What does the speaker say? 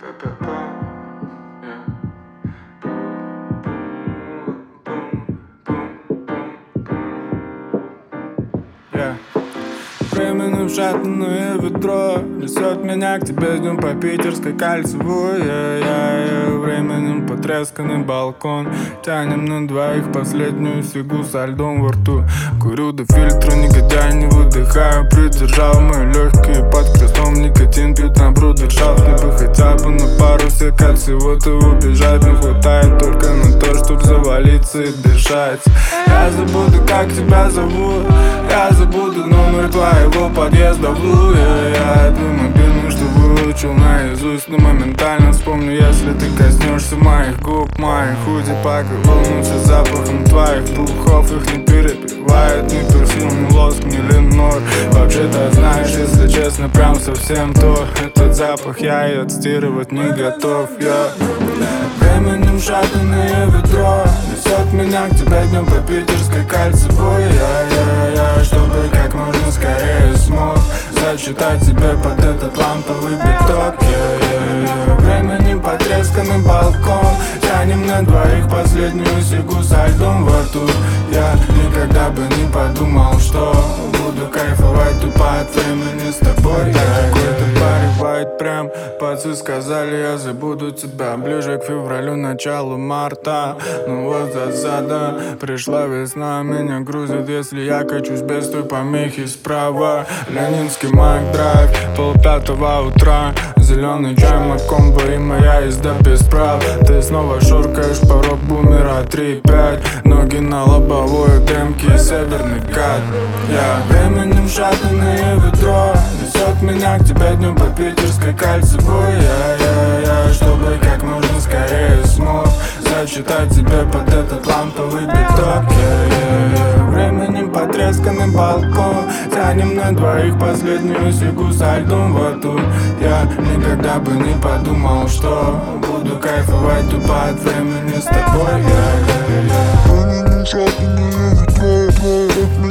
Временем шатанное ведро несет меня к тебе днем по Питерской кольцевой. Временем потресканный балкон, тянем на двоих последнюю фигу со льдом во рту. Курю до фильтра, негодяй, не выдыхаю. Придержал мои легкие под крестом, никотин пьют на брудершафт. Мне бы хотя бы на пару сек от всего-то убежать. Не хватает только на то, чтоб завалиться и дышать. Я забуду, как тебя зовут, я забуду номер твоего подъезда в Луе. Я твой мобильный, что выучил наизусть, но моментально вспомню, если ты коснешься моих губ. Мои худи пака волнуются запахом твоих духов. Их не перепевает ни перфюм, ни лоск, ни ленор. Вообще-то знаешь, если честно, прям совсем то. Этот запах я и отстирывать не готов. Временем шатанное ведро несет меня к тебе днем по Питерской кольцевой. Чтобы как можно скорее смог зачитать тебе под этот ламповый биток. Временем потресканный балкон, тянем на двоих последнюю сигу со льдом во рту. Я никогда бы не подумал, что буду кайфовать тупо от времени с тобой. Какой-то парень бывает прям, пацы сказали, я забуду тебя ближе к февралю, началу марта. Ну вот засада, пришла весна, меня грузит, если я качусь без той помехи справа. Ленинский Мак-драйв, 4:30 утра. Зеленый чай, Макомбо и моя езда без прав. Ты снова шуркаешь по рок-бумера 3-5. Ноги на лобовой демки и северный кат. Временем шатанное ведро несет меня к тебе днем по Питерской кольцевой. Чтобы как можно скорее смог зачитать тебе под этот ламповый биток. Временем потресканный балкон, тянем на двоих последнюю сигу со льдом во рту. Я никогда бы не подумал, что буду кайфовать тупо от времени с тобой. Временем шатанное ведро